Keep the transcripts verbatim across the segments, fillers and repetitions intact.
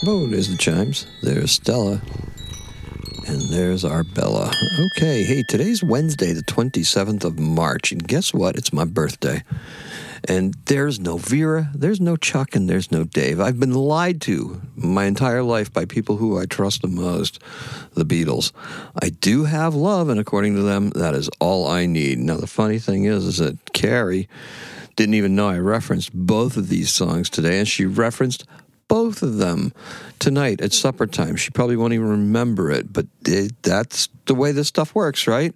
Oh, there's the chimes. There's Stella. And there's our Bella. Okay, hey, today's Wednesday, the twenty-seventh of March. And guess what? It's my birthday. And there's no Vera, there's no Chuck, and there's no Dave. I've been lied to my entire life by people who I trust the most, the Beatles. I do have love, and according to them, that is all I need. Now, the funny thing is, is that Carrie didn't even know I referenced both of these songs today, and she referenced both of them tonight at supper time. She probably won't even remember it, but it, that's the way this stuff works, right?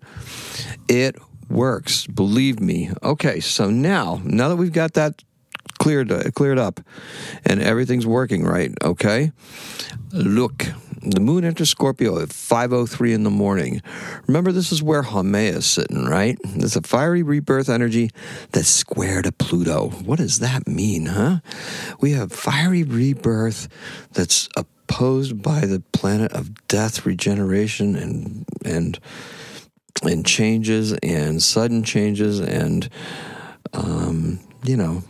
It works, believe me. Okay, so now, now that we've got that cleared uh, cleared up and everything's working right, okay? Look, the moon enters Scorpio at five oh three in the morning. Remember, this is where Haumea is sitting, right? It's a fiery rebirth energy that's square to Pluto. What does that mean, huh? We have fiery rebirth that's opposed by the planet of death, regeneration, and and and changes and sudden changes, and um, you know,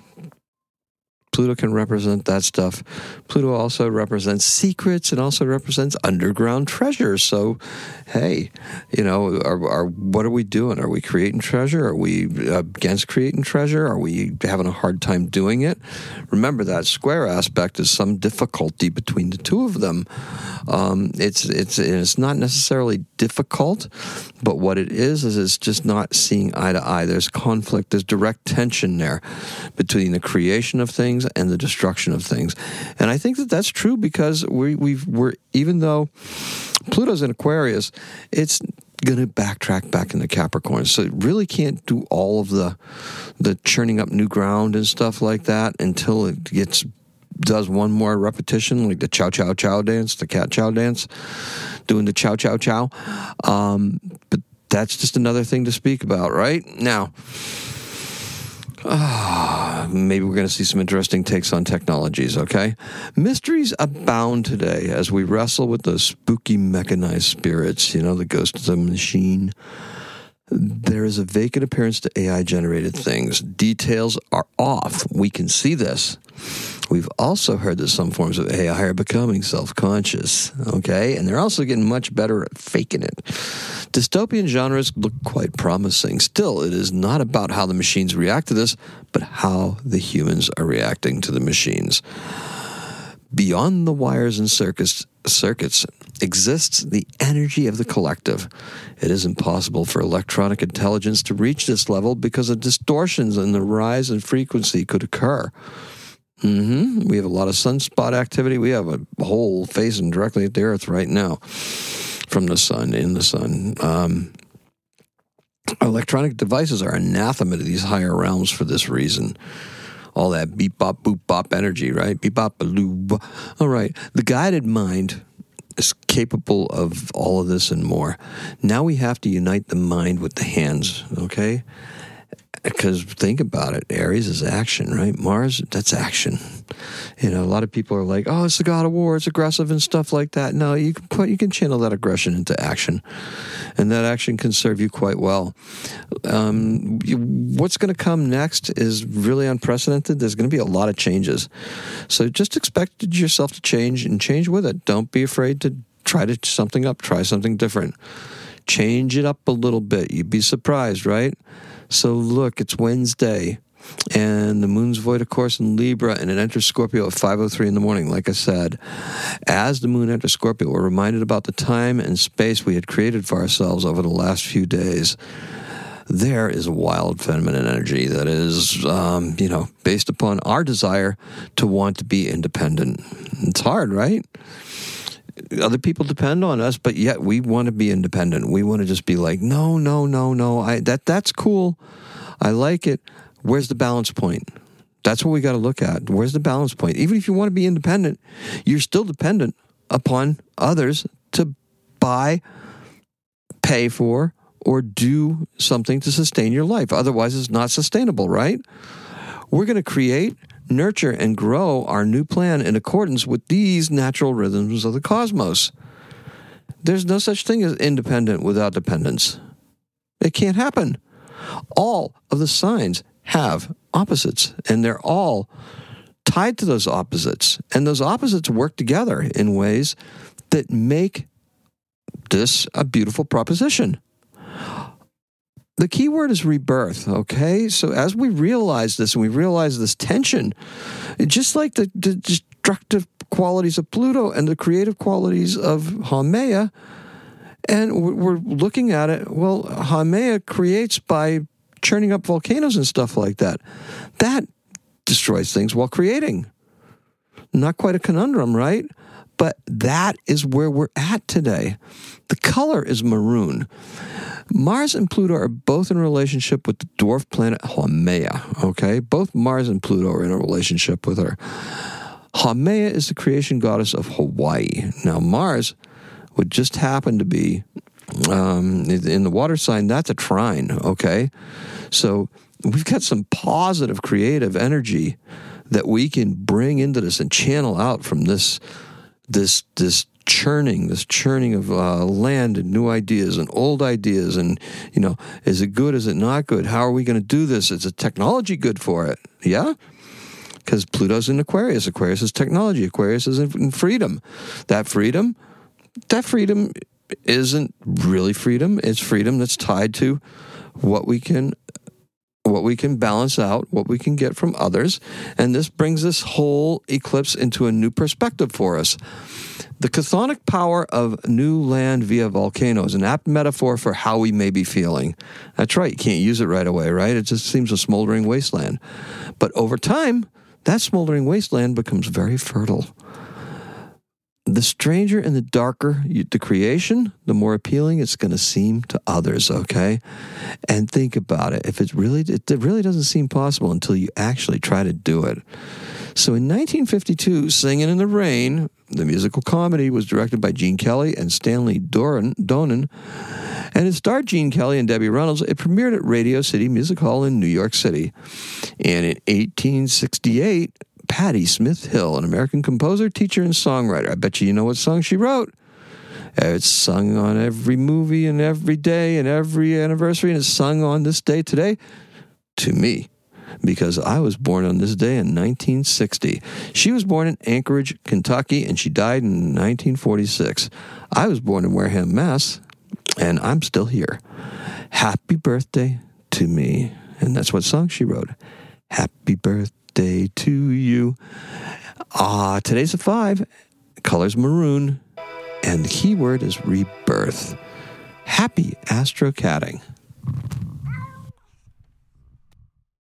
Pluto can represent that stuff. Pluto also represents secrets and also represents underground treasures. So, hey, you know, are, are what are we doing? Are we creating treasure? Are we against creating treasure? Are we having a hard time doing it? Remember, that square aspect is some difficulty between the two of them. Um, it's it's it's not necessarily difficult, but what it is is it's just not seeing eye to eye. There's conflict. There's direct tension there between the creation of things and the destruction of things. And I think that that's true because we, we've, we're, even though Pluto's in Aquarius, it's going to backtrack back into Capricorn. So it really can't do all of the, the churning up new ground and stuff like that until it gets, does one more repetition, like the chow chow chow dance, the cat chow dance, doing the chow chow chow. Um, but that's just another thing to speak about, right? Now, Ah, maybe we're going to see some interesting takes on technologies, okay? Mysteries abound today as we wrestle with those spooky mechanized spirits, you know, the ghost of the machine. There is a vacant appearance to A I-generated things. Details are off. We can see this. We've also heard that some forms of A I are becoming self-conscious, okay? And they're also getting much better at faking it. Dystopian genres look quite promising. Still, it is not about how the machines react to this, but how the humans are reacting to the machines. Beyond the wires and circuits, circuits exists the energy of the collective. It is impossible for electronic intelligence to reach this level because of distortions in the rise in frequency could occur. Mm-hmm. We have a lot of sunspot activity. We have a hole facing directly at the Earth right now from the sun, in the sun. Um, electronic devices are anathema to these higher realms for this reason. All that beep, bop, boop, bop energy, right? Beep, bop, baloo. All right. The guided mind is capable of all of this and more. Now we have to unite the mind with the hands, okay? Because think about it, Aries is action, right? Mars, that's action. You know, a lot of people are like, "Oh, it's the god of war, it's aggressive and stuff like that." No, you can put, you can channel that aggression into action, and that action can serve you quite well. Um, you, what's going to come next is really unprecedented. There's going to be a lot of changes, so just expect yourself to change and change with it. Don't be afraid to try to something up, try something different, change it up a little bit. You'd be surprised, right? So look, it's Wednesday, and the moon's void, of course, in Libra, and it enters Scorpio at five oh three in the morning. Like I said, as the moon enters Scorpio, we're reminded about the time and space we had created for ourselves over the last few days. There is a wild feminine energy that is, um, you know, based upon our desire to want to be independent. It's hard, right? Other people depend on us, but yet we want to be independent. We want to just be like, no, no, no, no. I that that's cool. I like it. Where's the balance point? That's what we got to look at. Where's the balance point? Even if you want to be independent, you're still dependent upon others to buy, pay for, or do something to sustain your life. Otherwise, it's not sustainable, right? We're going to create, nurture, and grow our new plan in accordance with these natural rhythms of the cosmos. There's no such thing as independent without dependence. It can't happen. All of the signs have opposites, and they're all tied to those opposites. And those opposites work together in ways that make this a beautiful proposition. The key word is rebirth, okay? So as we realize this and we realize this tension, just like the, the destructive qualities of Pluto and the creative qualities of Haumea, and we're looking at it, well, Haumea creates by churning up volcanoes and stuff like that. That destroys things while creating. Not quite a conundrum, right? But that is where we're at today. The color is maroon. Mars and Pluto are both in a relationship with the dwarf planet Haumea, okay? Both Mars and Pluto are in a relationship with her. Haumea is the creation goddess of Hawaii. Now, Mars would just happen to be um, in the water sign. That's a trine, okay? So we've got some positive creative energy that we can bring into this and channel out from this this this churning, this churning of uh, land and new ideas and old ideas. And, you know, is it good? Is it not good? How are we going to do this? Is the technology good for it? Yeah? Because Pluto's in Aquarius. Aquarius is technology. Aquarius is in freedom. That freedom, that freedom isn't really freedom. It's freedom that's tied to what we can what we can balance out, what we can get from others. And this brings this whole eclipse into a new perspective for us. The chthonic power of new land via volcano is an apt metaphor for how we may be feeling. That's right. You can't use it right away, right? It just seems a smoldering wasteland. But over time, that smoldering wasteland becomes very fertile. The stranger and the darker the creation, the more appealing it's going to seem to others, okay? And think about it. If it really, it really doesn't seem possible until you actually try to do it. So in nineteen fifty-two, Singin' in the Rain, the musical comedy, was directed by Gene Kelly and Stanley Donen, Donen, and it starred Gene Kelly and Debbie Reynolds. It premiered at Radio City Music Hall in New York City. And in eighteen sixty-eight, Patti Smith Hill, an American composer, teacher, and songwriter. I bet you you know what song she wrote. It's sung on every movie and every day and every anniversary, and it's sung on this day today to me, because I was born on this day in nineteen sixty. She was born in Anchorage, Kentucky, and she died in nineteen forty-six. I was born in Wareham, Mass., and I'm still here. Happy birthday to me. And that's what song she wrote. Happy birthday to you. Ah, uh, today's a five. Color's maroon. And the key word is rebirth. Happy astrocatting.